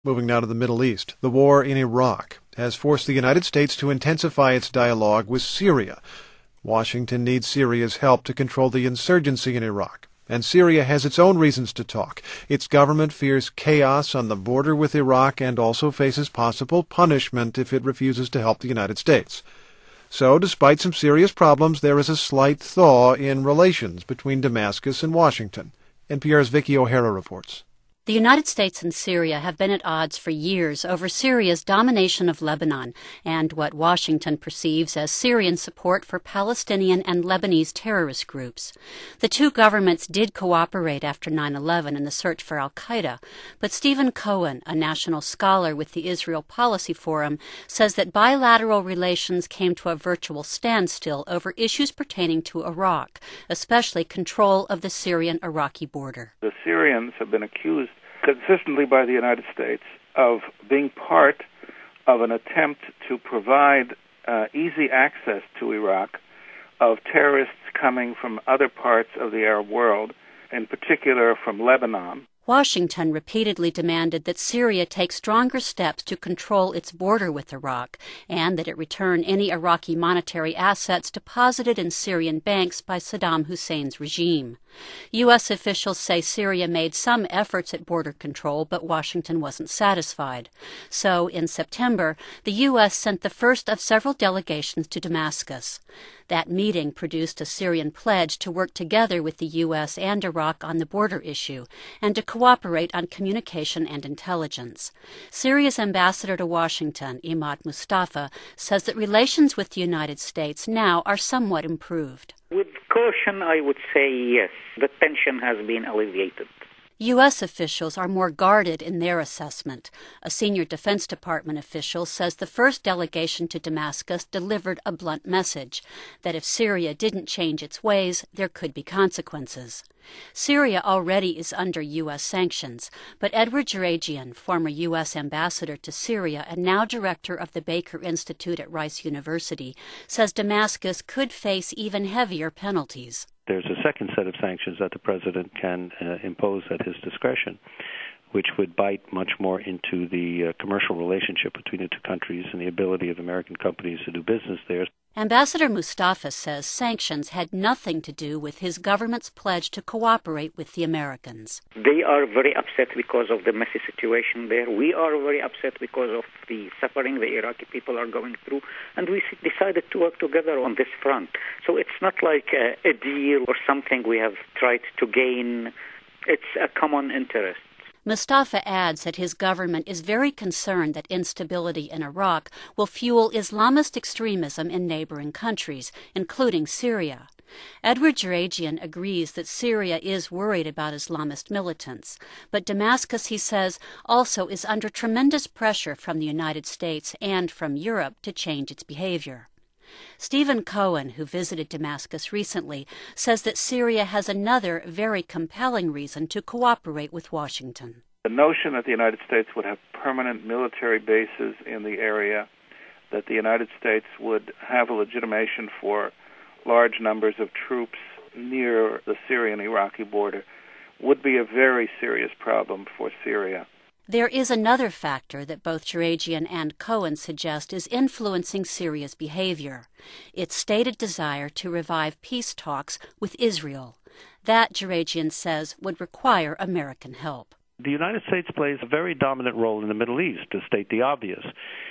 Moving now to the Middle East, the war in Iraq has forced the United States to intensify its dialogue with Syria. Washington needs Syria's help to control the insurgency in Iraq, and Syria has its own reasons to talk. Its government fears chaos on the border with Iraq and also faces possible punishment if it refuses to help the United States. So, despite some serious problems, there is a slight thaw in relations between Damascus and Washington. NPR's Vicky O'Hara reports. The United States and Syria have been at odds for years over Syria's domination of Lebanon and what Washington perceives as Syrian support for Palestinian and Lebanese terrorist groups. The two governments did cooperate after 9/11 in the search for al-Qaeda, but Stephen Cohen, a national scholar with the Israel Policy Forum, says that bilateral relations came to a virtual standstill over issues pertaining to Iraq, especially control of the Syrian-Iraqi border. The Syrians have been accused consistently by the United States of being part of an attempt to provide easy access to Iraq of terrorists coming from other parts of the Arab world, in particular from Lebanon. Washington repeatedly demanded that Syria take stronger steps to control its border with Iraq and that it return any Iraqi monetary assets deposited in Syrian banks by Saddam Hussein's regime. U.S. officials say Syria made some efforts at border control, but Washington wasn't satisfied. So, in September, the U.S. sent the first of several delegations to Damascus. That meeting produced a Syrian pledge to work together with the U.S. and Iraq on the border issue and to cooperate on communication and intelligence. Syria's ambassador to Washington, Imad Mustafa, says that relations with the United States now are somewhat improved. With caution, I would say yes. The tension has been alleviated. U.S. officials are more guarded in their assessment. A senior Defense Department official says the first delegation to Damascus delivered a blunt message, that if Syria didn't change its ways, there could be consequences. Syria already is under U.S. sanctions, but Edward Jerajian, former U.S. ambassador to Syria and now director of the Baker Institute at Rice University, says Damascus could face even heavier penalties. There's a second set of sanctions that the president can impose at his discretion, which would bite much more into the commercial relationship between the two countries and the ability of American companies to do business there. Ambassador Mustafa says sanctions had nothing to do with his government's pledge to cooperate with the Americans. They are very upset because of the messy situation there. We are very upset because of the suffering the Iraqi people are going through, and we decided to work together on this front. So it's not like a deal or something we have tried to gain. It's a common interest. Mustafa adds that his government is very concerned that instability in Iraq will fuel Islamist extremism in neighboring countries, including Syria. Edward Jerajian agrees that Syria is worried about Islamist militants, but Damascus, he says, also is under tremendous pressure from the United States and from Europe to change its behavior. Stephen Cohen, who visited Damascus recently, says that Syria has another very compelling reason to cooperate with Washington. The notion that the United States would have permanent military bases in the area, that the United States would have a legitimation for large numbers of troops near the Syrian-Iraqi border, would be a very serious problem for Syria. There is another factor that both Jerajian and Cohen suggest is influencing Syria's behavior: its stated desire to revive peace talks with Israel. That, Jerajian says, would require American help. The United States plays a very dominant role in the Middle East, to state the obvious.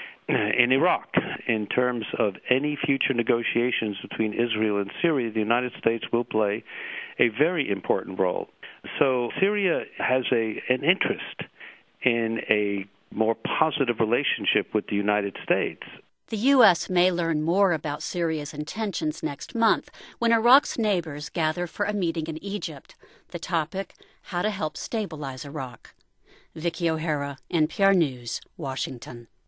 In Iraq, in terms of any future negotiations between Israel and Syria, the United States will play a very important role. So Syria has an interest in a more positive relationship with the United States. The U.S. may learn more about Syria's intentions next month when Iraq's neighbors gather for a meeting in Egypt. The topic, how to help stabilize Iraq. Vicky O'Hara, NPR News, Washington.